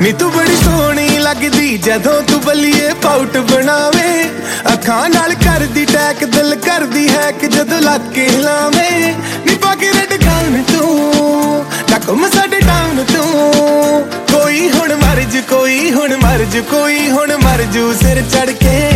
ਨੀ तू बड़ी सोहनी लगदी जदों तू बलिए पाउट बनावे अखां नाल करदी टैक दिल करदी है कि जदों लग के हिलावे नी पाके रेड गाउन तू टकम साडे टाउन तू कोई हुण मर जू कोई हुण मर जू कोई हुण मर जू सिर चढ़ के